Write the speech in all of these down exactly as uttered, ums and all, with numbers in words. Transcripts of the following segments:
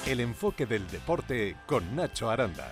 El enfoque del deporte con Nacho Aranda.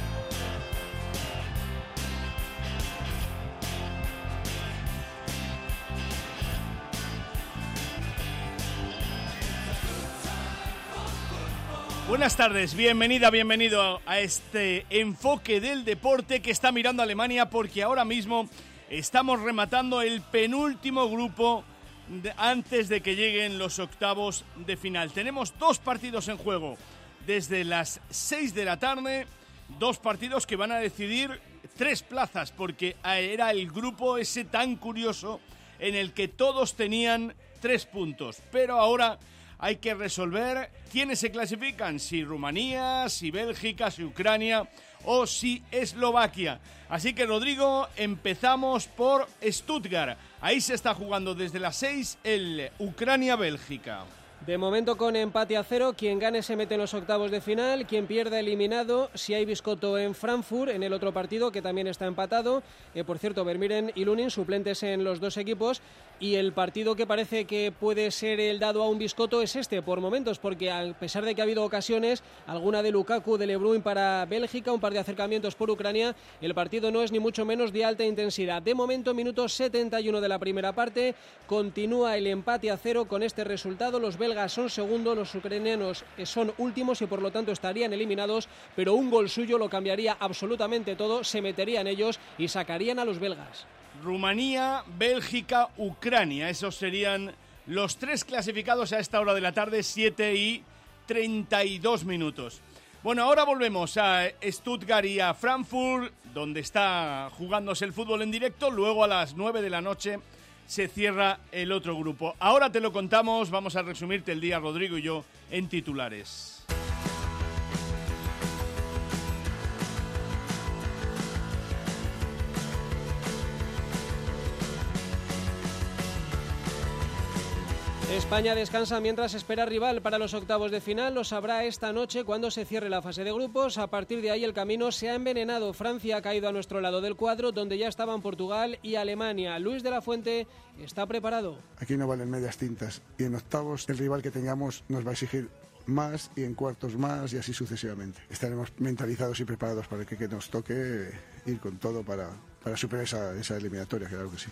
Buenas tardes, bienvenida, bienvenido a este enfoque del deporte que está mirando a Alemania, porque ahora mismo estamos rematando el penúltimo grupo de, antes de que lleguen los octavos de final. Tenemos dos partidos en juego desde las seis de la tarde, dos partidos que van a decidir tres plazas, porque era el grupo ese tan curioso en el que todos tenían tres puntos, pero ahora hay que resolver quiénes se clasifican, si Rumanía, si Bélgica, si Ucrania o si Eslovaquia. Así que, Rodrigo, empezamos por Stuttgart. Ahí se está jugando desde las seis el Ucrania-Bélgica. De momento con empate a cero, quien gane se mete en los octavos de final, quien pierda eliminado. Si hay biscotto en Frankfurt, en el otro partido que también está empatado. Eh, por cierto, Vermieren y Lunin, suplentes en los dos equipos. Y el partido que parece que puede ser el dado a un biscotto es este, por momentos, porque a pesar de que ha habido ocasiones, alguna de Lukaku, de De Bruyne para Bélgica, un par de acercamientos por Ucrania, el partido no es ni mucho menos de alta intensidad. De momento, minuto setenta y uno de la primera parte, continúa el empate a cero con este resultado. Los belgas son segundos, los ucranianos son últimos y por lo tanto estarían eliminados, pero un gol suyo lo cambiaría absolutamente todo, se meterían ellos y sacarían a los belgas. Rumanía, Bélgica, Ucrania, esos serían los tres clasificados a esta hora de la tarde, siete y treinta y dos minutos. Bueno, ahora volvemos a Stuttgart y a Frankfurt, donde está jugándose el fútbol en directo. Luego a las nueve de la noche se cierra el otro grupo. Ahora te lo contamos, vamos a resumirte el día, Rodrigo y yo, en titulares. España descansa mientras espera rival para los octavos de final. Lo sabrá esta noche cuando se cierre la fase de grupos. A partir de ahí el camino se ha envenenado. Francia ha caído a nuestro lado del cuadro, donde ya estaban Portugal y Alemania. Luis de la Fuente está preparado. Aquí no valen medias tintas. Y en octavos el rival que tengamos nos va a exigir más, y en cuartos más, y así sucesivamente. Estaremos mentalizados y preparados para que, que nos toque ir con todo para, para superar esa, esa eliminatoria, claro que sí.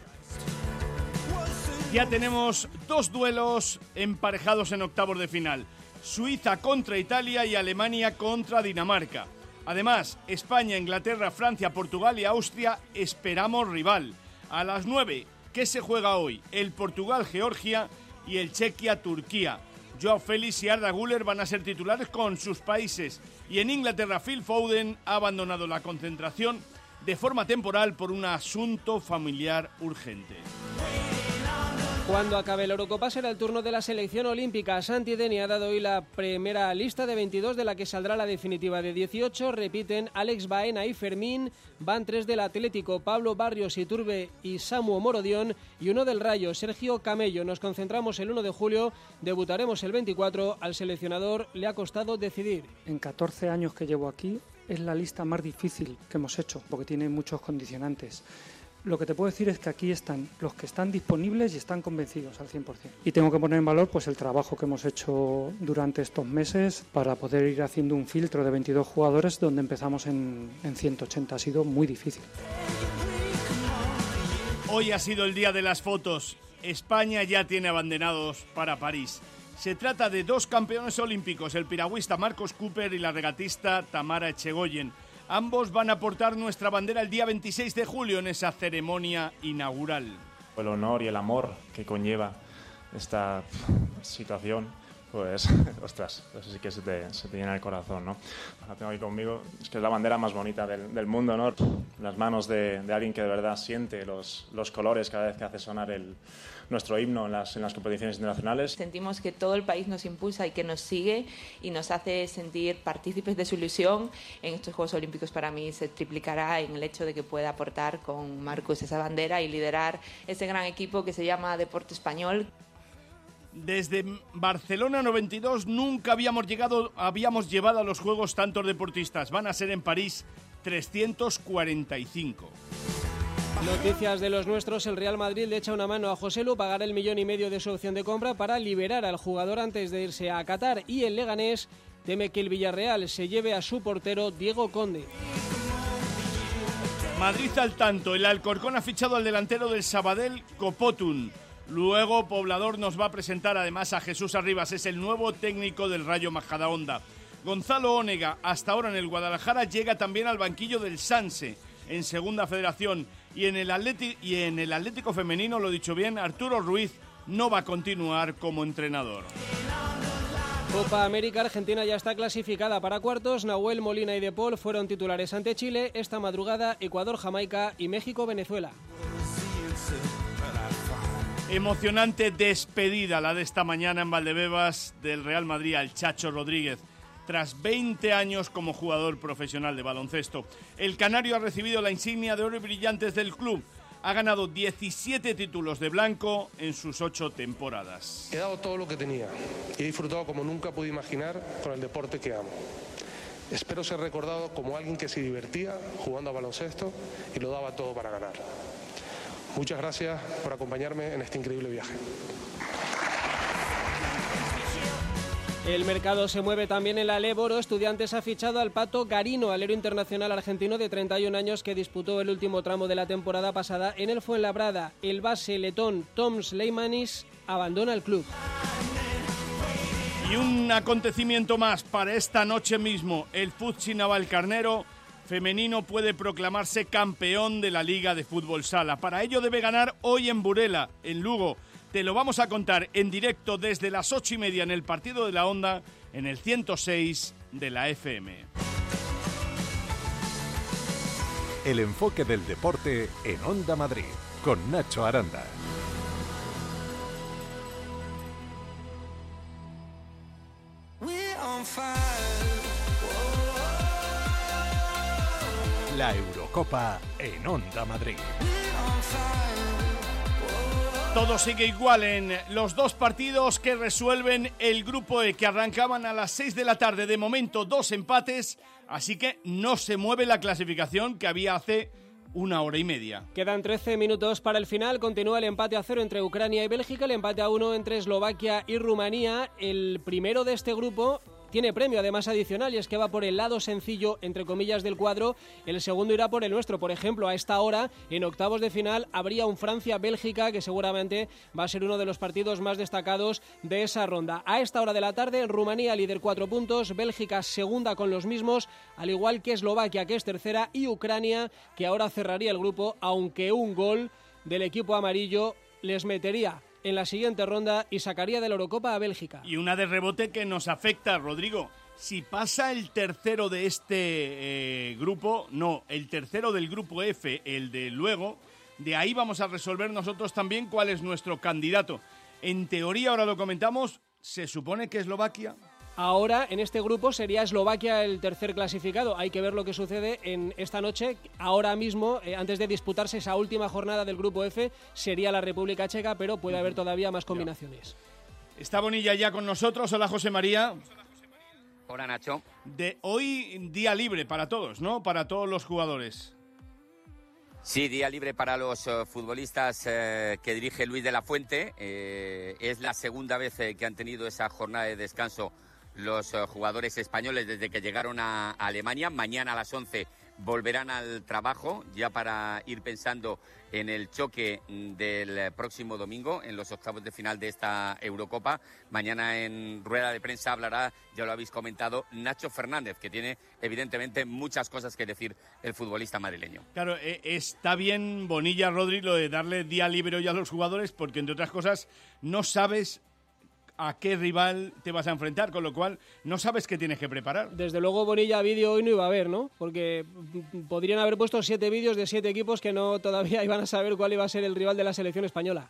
Ya tenemos dos duelos emparejados en octavos de final. Suiza contra Italia y Alemania contra Dinamarca. Además, España, Inglaterra, Francia, Portugal y Austria esperamos rival. A las nueve, ¿qué se juega hoy? El Portugal-Georgia y el Chequia-Turquía. Joao Félix y Arda Güler van a ser titulares con sus países. Y en Inglaterra, Phil Foden ha abandonado la concentración de forma temporal por un asunto familiar urgente. Cuando acabe la Eurocopa será el turno de la selección olímpica. Santi Deni ha dado hoy la primera lista de veintidós, de la que saldrá la definitiva de dieciocho. Repiten Alex Baena y Fermín. Van tres del Atlético, Pablo Barrios, Iturbe y Samu Morodión. Y uno del Rayo, Sergio Camello. Nos concentramos el uno de julio, debutaremos el veinticuatro. Al seleccionador le ha costado decidir. En catorce años que llevo aquí es la lista más difícil que hemos hecho, porque tiene muchos condicionantes. Lo que te puedo decir es que aquí están los que están disponibles y están convencidos al cien por ciento. Y tengo que poner en valor pues el trabajo que hemos hecho durante estos meses para poder ir haciendo un filtro de veintidós jugadores, donde empezamos en, en ciento ochenta. Ha sido muy difícil. Hoy ha sido el día de las fotos. España ya tiene abanderados para París. Se trata de dos campeones olímpicos, el piragüista Marcos Cooper y la regatista Tamara Echegoyen. Ambos van a portar nuestra bandera el día veintiséis de julio en esa ceremonia inaugural. El honor y el amor que conlleva esta situación, pues, ostras, eso sí que se te, se te llena el corazón, ¿no? La tengo aquí conmigo, es que es la bandera más bonita del, del mundo, ¿no? Las manos de, de alguien que de verdad siente los, los colores cada vez que hace sonar el, nuestro himno en las, en las competiciones internacionales. Sentimos que todo el país nos impulsa y que nos sigue y nos hace sentir partícipes de su ilusión. En estos Juegos Olímpicos para mí se triplicará en el hecho de que pueda aportar con Marcos esa bandera y liderar ese gran equipo que se llama Deporte Español. Desde Barcelona noventa y dos nunca habíamos llegado, habíamos llevado a los Juegos tantos deportistas. Van a ser en París trescientos cuarenta y cinco. Noticias de los nuestros. El Real Madrid le echa una mano a Joselu, pagará el millón y medio de su opción de compra para liberar al jugador antes de irse a Qatar. Y el Leganés teme que el Villarreal se lleve a su portero Diego Conde. Madrid al tanto, el Alcorcón ha fichado al delantero del Sabadell, Copotun. Luego Poblador nos va a presentar además a Jesús Arribas, es el nuevo técnico del Rayo Majadahonda. Gonzalo Ónega, hasta ahora en el Guadalajara, llega también al banquillo del Sanse, en Segunda Federación. Y en el Atlético, y en el Atlético femenino, lo dicho bien, Arturo Ruiz no va a continuar como entrenador. Copa América, Argentina ya está clasificada para cuartos. Nahuel Molina y De Paul fueron titulares ante Chile. Esta madrugada, Ecuador, Jamaica y México, Venezuela. Emocionante despedida la de esta mañana en Valdebebas del Real Madrid al Chacho Rodríguez. Tras veinte años como jugador profesional de baloncesto, el canario ha recibido la insignia de oro y brillantes del club. Ha ganado diecisiete títulos de blanco en sus ocho temporadas. He dado todo lo que tenía y he disfrutado como nunca pude imaginar con el deporte que amo. Espero ser recordado como alguien que se divertía jugando a baloncesto y lo daba todo para ganar. Muchas gracias por acompañarme en este increíble viaje. El mercado se mueve también en la Leboro. Estudiantes ha fichado al Pato Garino, alero internacional argentino de treinta y un años que disputó el último tramo de la temporada pasada en el Fuenlabrada. El base letón Tom Sleimanis abandona el club. Y un acontecimiento más para esta noche mismo. El Futsi Navalcarnero femenino puede proclamarse campeón de la Liga de Fútbol Sala. Para ello debe ganar hoy en Burela, en Lugo. Te lo vamos a contar en directo desde las ocho y media en el Partido de la Onda, en el ciento seis de la F M. El enfoque del deporte en Onda Madrid, con Nacho Aranda. La Eurocopa en Onda Madrid. Todo sigue igual en los dos partidos que resuelven el Grupo E, que arrancaban a las seis de la tarde. De momento, dos empates, así que no se mueve la clasificación que había hace una hora y media. Quedan trece minutos para el final. Continúa el empate a cero entre Ucrania y Bélgica, el empate a uno entre Eslovaquia y Rumanía. El primero de este grupo tiene premio además adicional y es que va por el lado sencillo, entre comillas, del cuadro. El segundo irá por el nuestro. Por ejemplo, a esta hora, en octavos de final, habría un Francia-Bélgica que seguramente va a ser uno de los partidos más destacados de esa ronda. A esta hora de la tarde, Rumanía líder cuatro puntos, Bélgica segunda con los mismos, al igual que Eslovaquia, que es tercera, y Ucrania, que ahora cerraría el grupo, aunque un gol del equipo amarillo les metería en la siguiente ronda y sacaría de la Eurocopa a Bélgica. Y una de rebote que nos afecta, Rodrigo. Si pasa el tercero de este eh, grupo, no, el tercero del grupo F, el de luego, de ahí vamos a resolver nosotros también cuál es nuestro candidato. En teoría, ahora lo comentamos, se supone que Eslovaquia... Ahora, en este grupo, sería Eslovaquia el tercer clasificado. Hay que ver lo que sucede en esta noche. Ahora mismo, eh, antes de disputarse esa última jornada del grupo F, sería la República Checa, pero puede haber todavía más combinaciones. Está Bonilla ya con nosotros. Hola, José María. Hola, Nacho. De hoy, día libre para todos, ¿no? Para todos los jugadores. Sí, día libre para los uh, futbolistas uh, que dirige Luis de la Fuente. Eh, es la segunda vez eh, que han tenido esa jornada de descanso los uh, jugadores españoles desde que llegaron a, a Alemania. Mañana a las once volverán al trabajo ya para ir pensando en el choque del próximo domingo en los octavos de final de esta Eurocopa. Mañana en rueda de prensa hablará, ya lo habéis comentado, Nacho Fernández, que tiene evidentemente muchas cosas que decir el futbolista madrileño. Claro, eh, está bien, Bonilla, Rodri, lo de darle día libre hoy a los jugadores, porque entre otras cosas no sabes a qué rival te vas a enfrentar, con lo cual no sabes qué tienes que preparar. Desde luego Bonilla vídeo hoy no iba a haber, ¿no? Porque podrían haber puesto siete vídeos de siete equipos que no todavía iban a saber cuál iba a ser el rival de la selección española.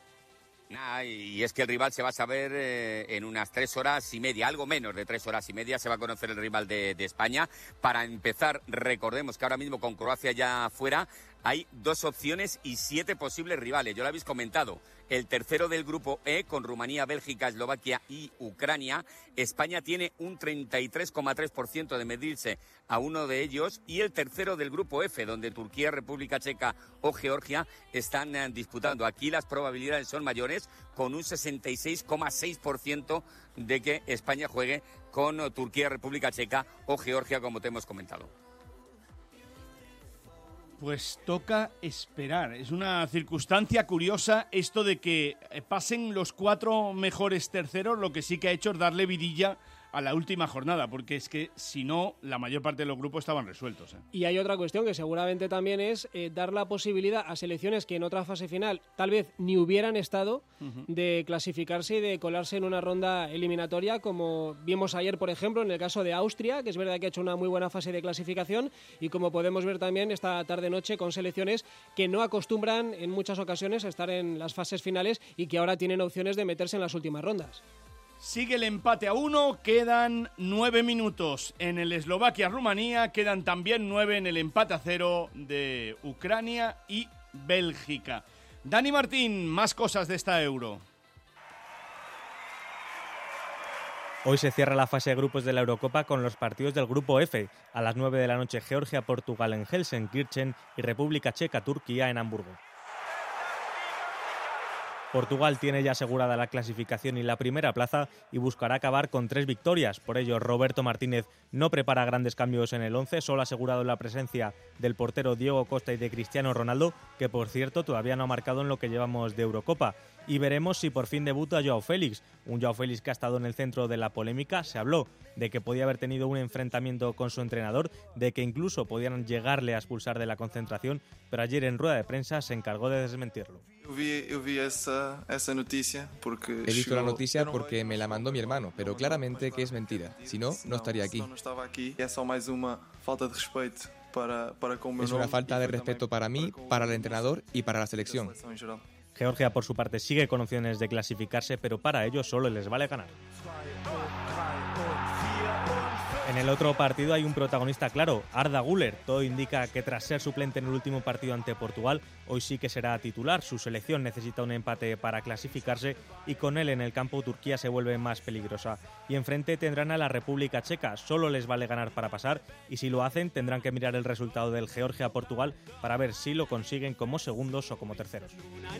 Nah, y es que el rival se va a saber eh, en unas tres horas y media, algo menos de tres horas y media se va a conocer el rival de, de España. Para empezar, recordemos que ahora mismo con Croacia ya fuera, hay dos opciones y siete posibles rivales. Ya lo habéis comentado. El tercero del grupo E, con Rumanía, Bélgica, Eslovaquia y Ucrania. España tiene un treinta y tres coma tres por ciento de medirse a uno de ellos. Y el tercero del grupo F, donde Turquía, República Checa o Georgia están eh, disputando. Aquí las probabilidades son mayores, con un sesenta y seis coma seis por ciento de que España juegue con eh, Turquía, República Checa o Georgia, como te hemos comentado. Pues toca esperar. Es una circunstancia curiosa esto de que pasen los cuatro mejores terceros. Lo que sí que ha hecho es darle vidilla a la última jornada, porque es que si no, la mayor parte de los grupos estaban resueltos. ¿eh? Y hay otra cuestión que seguramente también es eh, dar la posibilidad a selecciones que en otra fase final tal vez ni hubieran estado, uh-huh, de clasificarse y de colarse en una ronda eliminatoria, como vimos ayer, por ejemplo, en el caso de Austria, que es verdad que ha hecho una muy buena fase de clasificación, y como podemos ver también esta tarde-noche con selecciones que no acostumbran en muchas ocasiones a estar en las fases finales y que ahora tienen opciones de meterse en las últimas rondas. Sigue el empate a uno, quedan nueve minutos en el Eslovaquia-Rumanía, quedan también nueve en el empate a cero de Ucrania y Bélgica. Dani Martín, más cosas de esta Euro. Hoy se cierra la fase de grupos de la Eurocopa con los partidos del grupo F. A las nueve de la noche, Georgia-Portugal en Helsenkirchen y República Checa-Turquía en Hamburgo. Portugal tiene ya asegurada la clasificación y la primera plaza y buscará acabar con tres victorias. Por ello, Roberto Martínez no prepara grandes cambios en el once, solo ha asegurado la presencia del portero Diego Costa y de Cristiano Ronaldo, que por cierto todavía no ha marcado en lo que llevamos de Eurocopa. Y veremos si por fin debuta Joao Félix, un Joao Félix que ha estado en el centro de la polémica. Se habló de que podía haber tenido un enfrentamiento con su entrenador, de que incluso podían llegarle a expulsar de la concentración, pero ayer en rueda de prensa se encargó de desmentirlo. Yo vi, yo vi esa, esa noticia porque... He visto la noticia porque me la mandó mi hermano, pero claramente que es mentira. Si no, no estaría aquí. Es una falta de respeto para mí, para el entrenador y para la selección. Georgia, por su parte, sigue con opciones de clasificarse, pero para ello solo les vale ganar. En el otro partido hay un protagonista claro, Arda Güler. Todo indica que tras ser suplente en el último partido ante Portugal, hoy sí que será titular. Su selección necesita un empate para clasificarse y con él en el campo Turquía se vuelve más peligrosa. Y enfrente tendrán a la República Checa. Solo les vale ganar para pasar y si lo hacen tendrán que mirar el resultado del Georgia-Portugal para ver si lo consiguen como segundos o como terceros.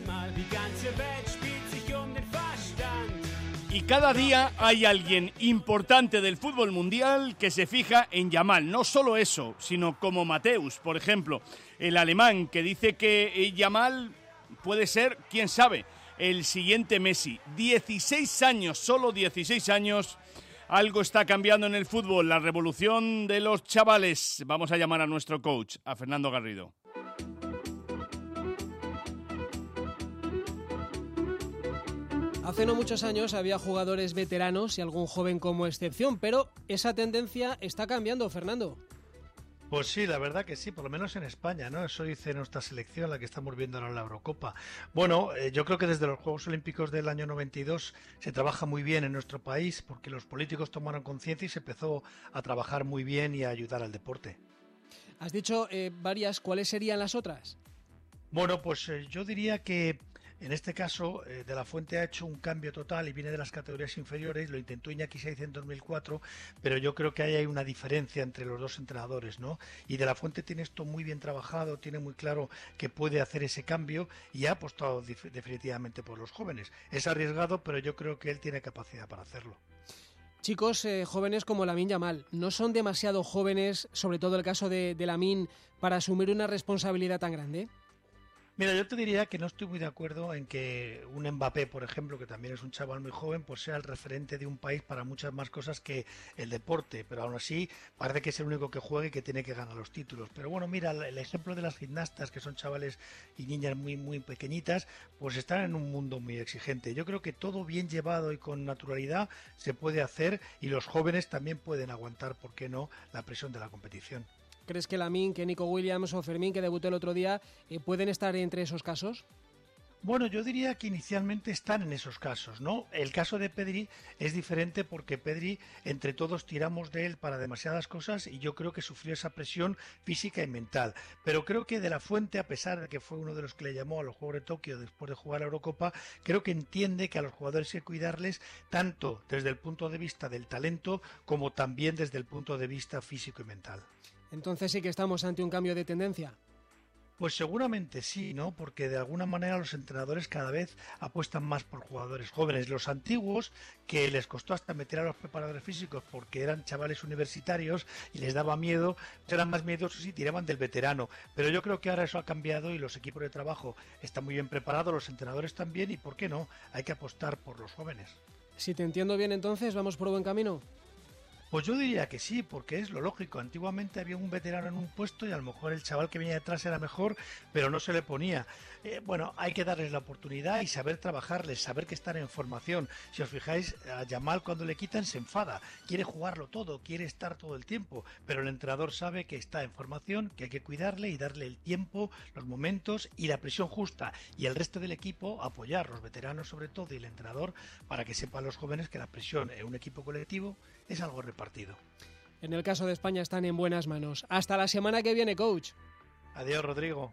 Y cada día hay alguien importante del fútbol mundial que se fija en Yamal. No solo eso, sino como Mateus, por ejemplo, el alemán, que dice que Yamal puede ser, quién sabe, el siguiente Messi. dieciséis años, solo dieciséis años. Algo está cambiando en el fútbol, la revolución de los chavales. Vamos a llamar a nuestro coach, a Fernando Garrido. Hace no muchos años había jugadores veteranos y algún joven como excepción, pero esa tendencia está cambiando, Fernando. Pues sí, la verdad que sí, por lo menos en España, ¿no? Eso dice nuestra selección, la que estamos viendo ahora en la Eurocopa. Bueno, eh, yo creo que desde los Juegos Olímpicos del año noventa y dos se trabaja muy bien en nuestro país porque los políticos tomaron conciencia y se empezó a trabajar muy bien y a ayudar al deporte. Has dicho eh, varias, ¿cuáles serían las otras? Bueno, pues eh, yo diría que en este caso, eh, De la Fuente ha hecho un cambio total y viene de las categorías inferiores, lo intentó Iñaki Saiz en dos mil cuatro, pero yo creo que ahí hay una diferencia entre los dos entrenadores, ¿no? Y De la Fuente tiene esto muy bien trabajado, tiene muy claro que puede hacer ese cambio y ha apostado dif- definitivamente por los jóvenes. Es arriesgado, pero yo creo que él tiene capacidad para hacerlo. Chicos eh, jóvenes como Lamine Yamal, ¿no son demasiado jóvenes, sobre todo el caso de, de Lamine, para asumir una responsabilidad tan grande? Mira, yo te diría que no estoy muy de acuerdo en que un Mbappé, por ejemplo, que también es un chaval muy joven, pues sea el referente de un país para muchas más cosas que el deporte, pero aún así parece que es el único que juega y que tiene que ganar los títulos. Pero bueno, mira, el ejemplo de las gimnastas, que son chavales y niñas muy, muy pequeñitas, pues están en un mundo muy exigente. Yo creo que todo bien llevado y con naturalidad se puede hacer y los jóvenes también pueden aguantar, ¿por qué no?, la presión de la competición. ¿Crees que Lamine, que Nico Williams o Fermín, que debutó el otro día, eh, pueden estar entre esos casos? Bueno, yo diría que inicialmente están en esos casos, ¿no? El caso de Pedri es diferente porque Pedri, entre todos tiramos de él para demasiadas cosas y yo creo que sufrió esa presión física y mental. Pero creo que De la Fuente, a pesar de que fue uno de los que le llamó a los Juegos de Tokio después de jugar la Eurocopa, creo que entiende que a los jugadores hay que cuidarles tanto desde el punto de vista del talento como también desde el punto de vista físico y mental. Entonces sí que estamos ante un cambio de tendencia. Pues seguramente sí, ¿no? Porque de alguna manera los entrenadores cada vez apuestan más por jugadores jóvenes. Los antiguos, que les costó hasta meter a los preparadores físicos porque eran chavales universitarios y les daba miedo, eran más miedosos y tiraban del veterano. Pero yo creo que ahora eso ha cambiado y los equipos de trabajo están muy bien preparados, los entrenadores también, y ¿por qué no? Hay que apostar por los jóvenes. Si te entiendo bien, entonces, ¿vamos por buen camino? Pues yo diría que sí, porque es lo lógico. Antiguamente había un veterano en un puesto y a lo mejor el chaval que venía detrás era mejor, pero no se le ponía. Eh, bueno, hay que darles la oportunidad y saber trabajarles, saber que están en formación. Si os fijáis, a Yamal cuando le quitan se enfada, quiere jugarlo todo, quiere estar todo el tiempo, pero el entrenador sabe que está en formación, que hay que cuidarle y darle el tiempo, los momentos y la presión justa. Y el resto del equipo apoyar, los veteranos sobre todo y el entrenador, para que sepan los jóvenes que la presión en un equipo colectivo es algo repartido. En el caso de España están en buenas manos. Hasta la semana que viene, coach. Adiós, Rodrigo.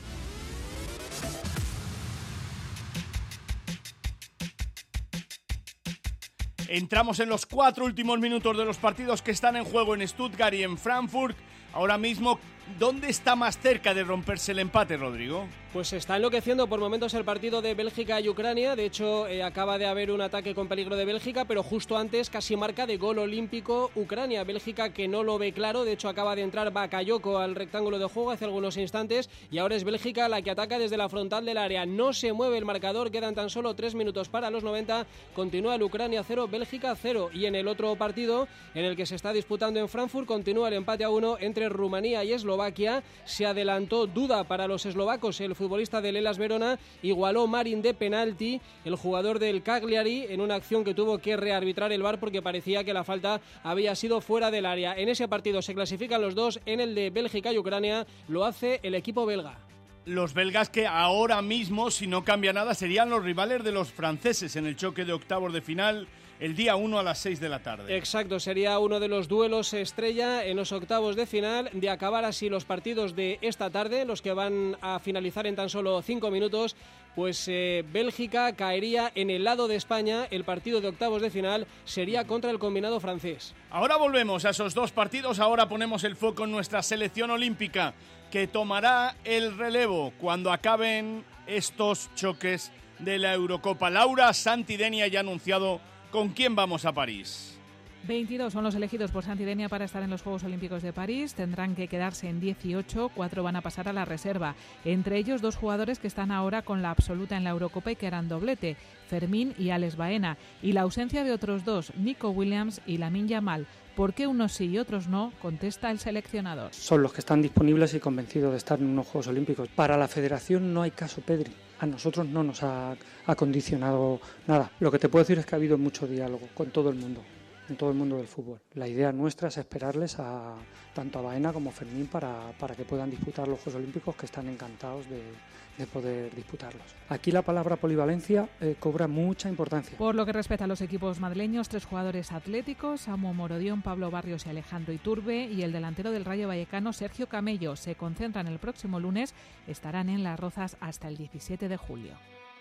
Entramos en los cuatro últimos minutos de los partidos que están en juego en Stuttgart y en Frankfurt. Ahora mismo, ¿dónde está más cerca de romperse el empate, Rodrigo? Pues está enloqueciendo por momentos el partido de Bélgica y Ucrania. De hecho, eh, acaba de haber un ataque con peligro de Bélgica, pero justo antes casi marca de gol olímpico Ucrania. Bélgica que no lo ve claro, de hecho acaba de entrar Bakayoko al rectángulo de juego hace algunos instantes y ahora es Bélgica la que ataca desde la frontal del área. No se mueve el marcador, quedan tan solo tres minutos para los noventa. Continúa el Ucrania cero, Bélgica cero. Y en el otro partido, en el que se está disputando en Frankfurt, continúa el empate a uno entre Rumanía y Eslovaquia. Se adelantó Duda para los eslovacos, el futbolista del Hellas Verona, igualó Marin de penalti, el jugador del Cagliari, en una acción que tuvo que rearbitrar el V A R porque parecía que la falta había sido fuera del área. En ese partido se clasifican los dos, en el de Bélgica y Ucrania lo hace el equipo belga. Los belgas que ahora mismo, si no cambia nada, serían los rivales de los franceses en el choque de octavos de final el día uno a las seis de la tarde. Exacto, sería uno de los duelos estrella en los octavos de final. De acabar así los partidos de esta tarde, los que van a finalizar en tan solo cinco minutos, pues eh, Bélgica caería en el lado de España. El partido de octavos de final sería contra el combinado francés. Ahora volvemos a esos dos partidos. Ahora ponemos el foco en nuestra selección olímpica, que tomará el relevo cuando acaben estos choques de la Eurocopa. Laura Santidenia ya ha anunciado con quién vamos a París. veintidós son los elegidos por Santidenia para estar en los Juegos Olímpicos de París. Tendrán que quedarse en dieciocho, cuatro van a pasar a la reserva. Entre ellos dos jugadores que están ahora con la absoluta en la Eurocopa y que harán doblete, Fermín y Alex Baena. Y la ausencia de otros dos, Nico Williams y Lamine Yamal. ¿Por qué unos sí y otros no?, contesta el seleccionador. Son los que están disponibles y convencidos de estar en unos Juegos Olímpicos. Para la federación no hay caso Pedri. A nosotros no nos ha, ha condicionado nada. Lo que te puedo decir es que ha habido mucho diálogo con todo el mundo, en todo el mundo del fútbol. La idea nuestra es esperarles a tanto a Baena como a Fermín para, para que puedan disputar los Juegos Olímpicos, que están encantados de, de poder disputarlos. Aquí la palabra polivalencia eh, cobra mucha importancia. Por lo que respecta a los equipos madrileños, tres jugadores atléticos, Samu Morodión, Pablo Barrios y Alejandro Iturbe, y el delantero del Rayo Vallecano, Sergio Camello, se concentran el próximo lunes, estarán en Las Rozas hasta el diecisiete de julio.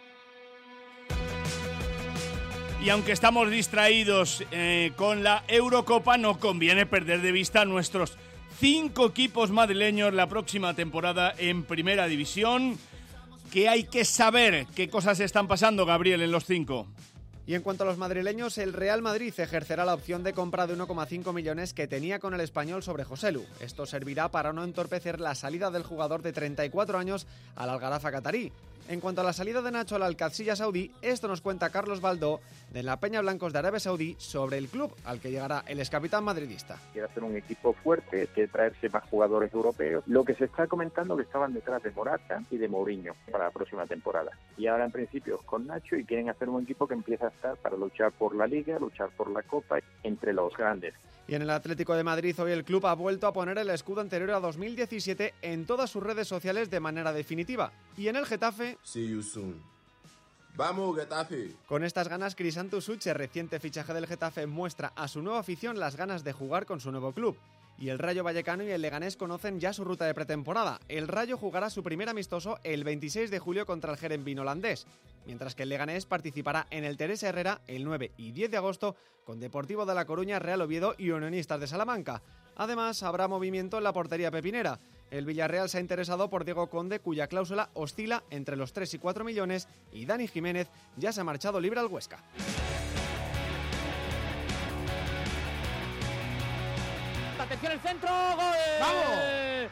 Y aunque estamos distraídos eh, con la Eurocopa, no conviene perder de vista a nuestros cinco equipos madrileños la próxima temporada en Primera División. ¿Qué hay que saber? ¿Qué cosas están pasando, Gabriel, en los cinco? Y en cuanto a los madrileños, el Real Madrid ejercerá la opción de compra de uno coma cinco millones que tenía con el Español sobre Joselu. Esto servirá para no entorpecer la salida del jugador de treinta y cuatro años al Al-Gharafa catarí. En cuanto a la salida de Nacho al Al-Qadsiya saudí, esto nos cuenta Carlos Baldó de la Peña Blancos de Arabia Saudí sobre el club al que llegará el excapitán madridista. Quiere hacer un equipo fuerte, quiere traerse más jugadores europeos. Lo que se está comentando que estaban detrás de Morata y de Mourinho para la próxima temporada. Y ahora en principio con Nacho, y quieren hacer un equipo que empieza a estar para luchar por la Liga, luchar por la Copa entre los grandes. Y en el Atlético de Madrid hoy el club ha vuelto a poner el escudo anterior a dos mil diecisiete en todas sus redes sociales de manera definitiva. Y en el Getafe... See you soon. ¡Vamos, Getafe! Con estas ganas, Crisanto Suche, reciente fichaje del Getafe, muestra a su nueva afición las ganas de jugar con su nuevo club. Y el Rayo Vallecano y el Leganés conocen ya su ruta de pretemporada. El Rayo jugará su primer amistoso el veintiséis de julio contra el Heerenveen holandés, mientras que el Leganés participará en el Teresa Herrera el nueve y diez de agosto con Deportivo de La Coruña, Real Oviedo y Unionistas de Salamanca. Además, habrá movimiento en la portería pepinera. El Villarreal se ha interesado por Diego Conde, cuya cláusula oscila entre los tres y cuatro millones, y Dani Jiménez ya se ha marchado libre al Huesca. Atención el centro, gol. ¡Vamos!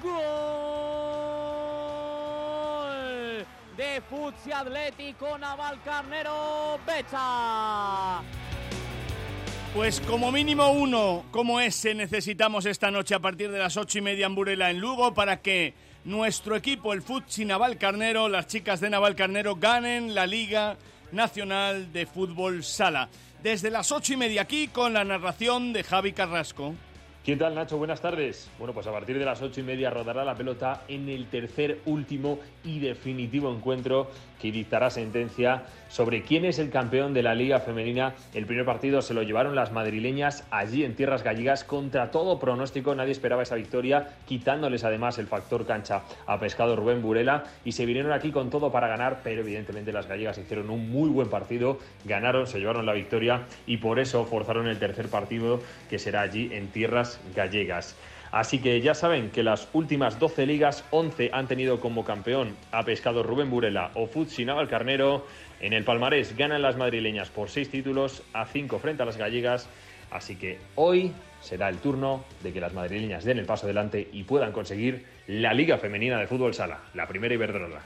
Gol de Futsi Atlético Navalcarnero Becha. Pues como mínimo uno como ese necesitamos esta noche a partir de las ocho y media en Burela, en Lugo, para que nuestro equipo, el Futsi Navalcarnero, las chicas de Navalcarnero, ganen la Liga Nacional de Fútbol Sala. Desde las ocho y media aquí con la narración de Javi Carrasco. ¿Qué tal, Nacho? Buenas tardes. Bueno, pues a partir de las ocho y media rodará la pelota en el tercer, último y definitivo encuentro que dictará sentencia sobre quién es el campeón de la Liga Femenina. El primer partido se lo llevaron las madrileñas allí en tierras gallegas. Contra todo pronóstico, nadie esperaba esa victoria, quitándoles además el factor cancha a Pescado Rubén Burela, y se vinieron aquí con todo para ganar, pero evidentemente las gallegas hicieron un muy buen partido, ganaron, se llevaron la victoria y por eso forzaron el tercer partido, que será allí en tierras gallegas. Así que ya saben que las últimas doce ligas, once han tenido como campeón a Pescado Rubén Burela o Futsi Navalcarnero. En el palmarés ganan las madrileñas por seis títulos a cinco frente a las gallegas. Así que hoy será el turno de que las madrileñas den el paso adelante y puedan conseguir la Liga Femenina de Fútbol Sala, la primera Iberdrola.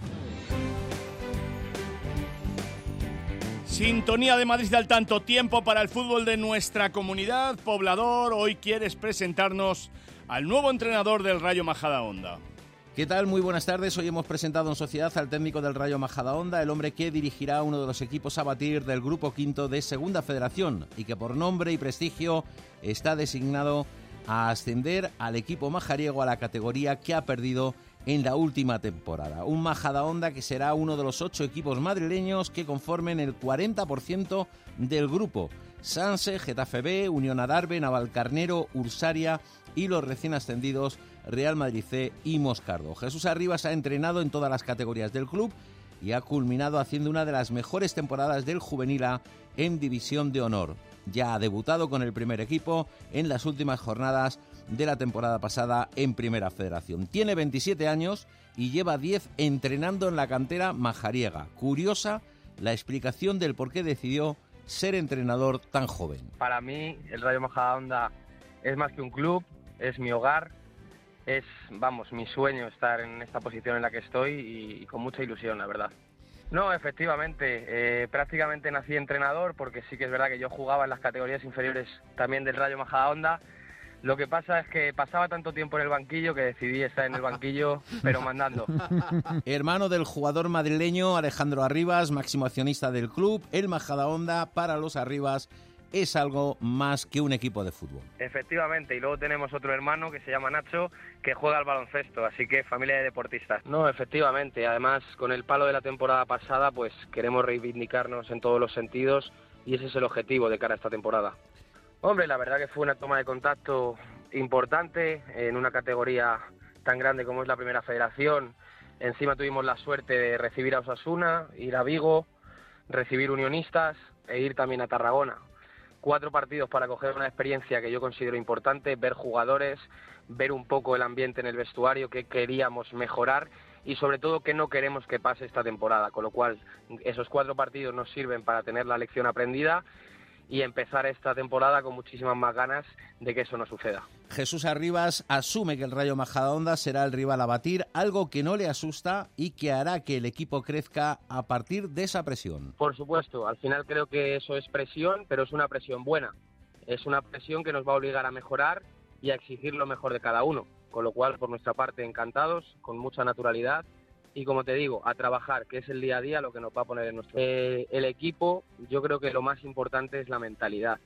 Sintonía de Madrid al tanto, tiempo para el fútbol de nuestra comunidad. Poblador, hoy quieres presentarnos al nuevo entrenador del Rayo Majadahonda. ¿Qué tal? Muy buenas tardes. Hoy hemos presentado en sociedad al técnico del Rayo Majadahonda, el hombre que dirigirá uno de los equipos a batir del Grupo Quinto de Segunda Federación y que por nombre y prestigio está designado a ascender al equipo majariego a la categoría que ha perdido en la última temporada. Un Majadahonda que será uno de los ocho equipos madrileños que conformen el cuarenta por ciento del grupo. Sanse, Getafe B, Unión Adarve, Navalcarnero, Ursaria y los recién ascendidos Real Madrid C y Moscardo. Jesús Arribas ha entrenado en todas las categorías del club y ha culminado haciendo una de las mejores temporadas del juvenil A en División de Honor. Ya ha debutado con el primer equipo en las últimas jornadas de la temporada pasada en Primera Federación. Tiene veintisiete años y lleva diez entrenando en la cantera majariega. Curiosa la explicación del por qué decidió ser entrenador tan joven. Para mí el Rayo Majadahonda es más que un club, es mi hogar, es, vamos, mi sueño estar en esta posición en la que estoy y, y con mucha ilusión, la verdad. No, efectivamente, eh, prácticamente nací entrenador porque sí que es verdad que yo jugaba en las categorías inferiores también del Rayo Majadahonda. Lo que pasa es que pasaba tanto tiempo en el banquillo que decidí estar en el banquillo, pero mandando. Hermano del jugador madrileño Alejandro Arribas, máximo accionista del club, el Majadahonda para los Arribas es algo más que un equipo de fútbol. Efectivamente, y luego tenemos otro hermano que se llama Nacho, que juega al baloncesto, así que familia de deportistas. No, efectivamente, además con el palo de la temporada pasada, pues queremos reivindicarnos en todos los sentidos y ese es el objetivo de cara a esta temporada. Hombre, la verdad que fue una toma de contacto importante en una categoría tan grande como es la Primera Federación. Encima tuvimos la suerte de recibir a Osasuna, ir a Vigo, recibir Unionistas e ir también a Tarragona. Cuatro partidos para coger una experiencia que yo considero importante, ver jugadores, ver un poco el ambiente en el vestuario, qué queríamos mejorar y sobre todo qué no queremos que pase esta temporada. Con lo cual, esos cuatro partidos nos sirven para tener la lección aprendida y empezar esta temporada con muchísimas más ganas de que eso no suceda. Jesús Arribas asume que el Rayo Majadahonda será el rival a batir, algo que no le asusta y que hará que el equipo crezca a partir de esa presión. Por supuesto, al final creo que eso es presión, pero es una presión buena. Es una presión que nos va a obligar a mejorar y a exigir lo mejor de cada uno. Con lo cual, por nuestra parte, encantados, con mucha naturalidad. Y como te digo, a trabajar, que es el día a día lo que nos va a poner en nuestro... Eh, el equipo, yo creo que lo más importante es la mentalidad,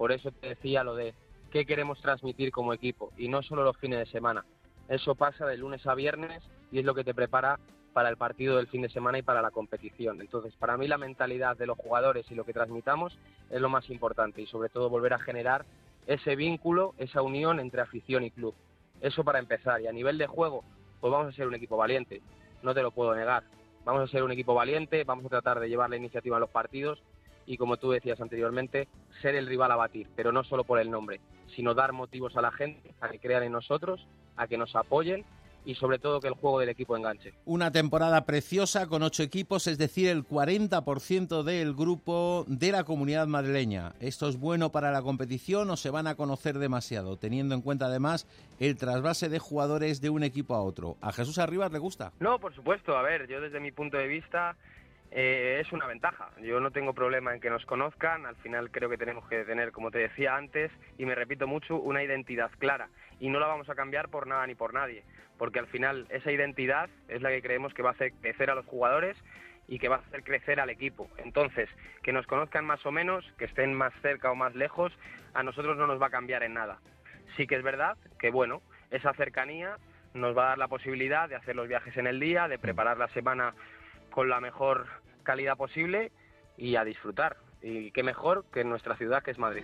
Por eso te decía lo de qué queremos transmitir como equipo, y no solo los fines de semana. Eso pasa de lunes a viernes y es lo que te prepara para el partido del fin de semana y para la competición. Entonces, para mí la mentalidad de los jugadores y lo que transmitamos es lo más importante, y sobre todo volver a generar ese vínculo, esa unión entre afición y club. Eso para empezar. Y a nivel de juego, pues vamos a ser un equipo valiente, no te lo puedo negar. Vamos a ser un equipo valiente, vamos a tratar de llevar la iniciativa en los partidos y, como tú decías anteriormente, ser el rival a batir, pero no solo por el nombre, sino dar motivos a la gente a que crean en nosotros, a que nos apoyen y sobre todo que el juego del equipo enganche. Una temporada preciosa con ocho equipos, es decir, el cuarenta por ciento del grupo de la Comunidad Madrileña. ¿Esto es bueno para la competición o se van a conocer demasiado, teniendo en cuenta además el trasvase de jugadores de un equipo a otro? ¿A Jesús Arribas le gusta? No, por supuesto. A ver, yo desde mi punto de vista eh, es una ventaja. Yo no tengo problema en que nos conozcan. Al final creo que tenemos que tener, como te decía antes, y me repito mucho, una identidad clara. Y no la vamos a cambiar por nada ni por nadie, porque al final esa identidad es la que creemos que va a hacer crecer a los jugadores y que va a hacer crecer al equipo. Entonces, que nos conozcan más o menos, que estén más cerca o más lejos, a nosotros no nos va a cambiar en nada. Sí que es verdad que, bueno, esa cercanía nos va a dar la posibilidad de hacer los viajes en el día, de preparar la semana con la mejor calidad posible y a disfrutar. Y qué mejor que en nuestra ciudad, que es Madrid.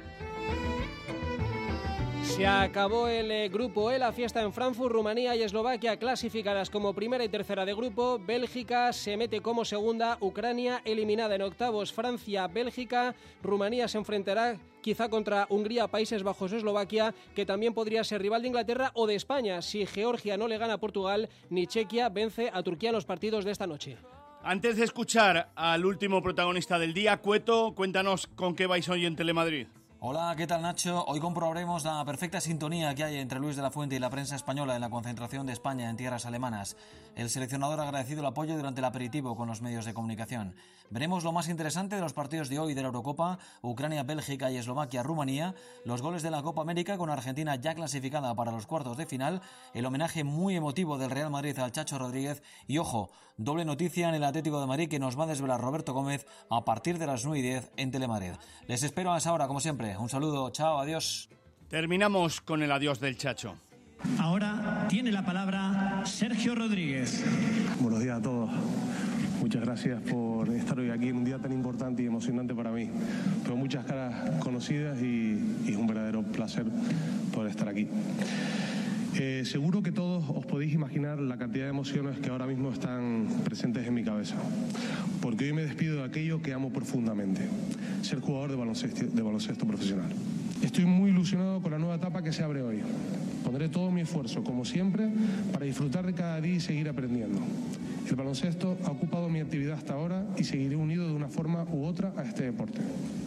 Se acabó el eh, grupo E, la fiesta en Frankfurt. Rumanía y Eslovaquia clasificadas como primera y tercera de grupo. Bélgica se mete como segunda. Ucrania eliminada en octavos. Francia, Bélgica. Rumanía se enfrentará quizá contra Hungría, Países Bajos o Eslovaquia, que también podría ser rival de Inglaterra o de España si Georgia no le gana a Portugal ni Chequia vence a Turquía en los partidos de esta noche. Antes de escuchar al último protagonista del día, Cueto, cuéntanos con qué vais hoy en Telemadrid. Hola, ¿qué tal, Nacho? Hoy comprobaremos la perfecta sintonía que hay entre Luis de la Fuente y la prensa española en la concentración de España en tierras alemanas. El seleccionador ha agradecido el apoyo durante el aperitivo con los medios de comunicación. Veremos lo más interesante de los partidos de hoy de la Eurocopa: Ucrania, Bélgica y Eslovaquia, Rumanía, los goles de la Copa América con Argentina ya clasificada para los cuartos de final, el homenaje muy emotivo del Real Madrid al Chacho Rodríguez y, ojo, doble noticia en el Atlético de Madrid que nos va a desvelar Roberto Gómez a partir de las nueve y diez en Telemadrid. Les espero a esa hora, como siempre. Un saludo, chao, adiós. Terminamos con el adiós del Chacho. Ahora tiene la palabra Sergio Rodríguez. Buenos días a todos. Muchas gracias por estar hoy aquí en un día tan importante y emocionante para mí. Tengo muchas caras conocidas y, y es un verdadero placer poder estar aquí. Eh, seguro que todos os podéis imaginar la cantidad de emociones que ahora mismo están presentes en mi cabeza, porque hoy me despido de aquello que amo profundamente: ser jugador de baloncesto, de baloncesto profesional. Estoy muy ilusionado con la nueva etapa que se abre hoy. Pondré todo mi esfuerzo, como siempre, para disfrutar de cada día y seguir aprendiendo. El baloncesto ha ocupado mi actividad hasta ahora y seguiré unido de una forma u otra a este deporte.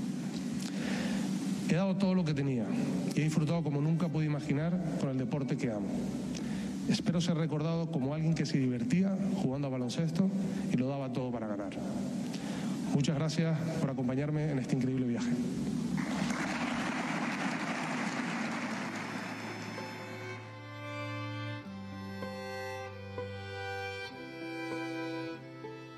He dado todo lo que tenía y he disfrutado como nunca pude imaginar con el deporte que amo. Espero ser recordado como alguien que se divertía jugando a baloncesto y lo daba todo para ganar. Muchas gracias por acompañarme en este increíble viaje.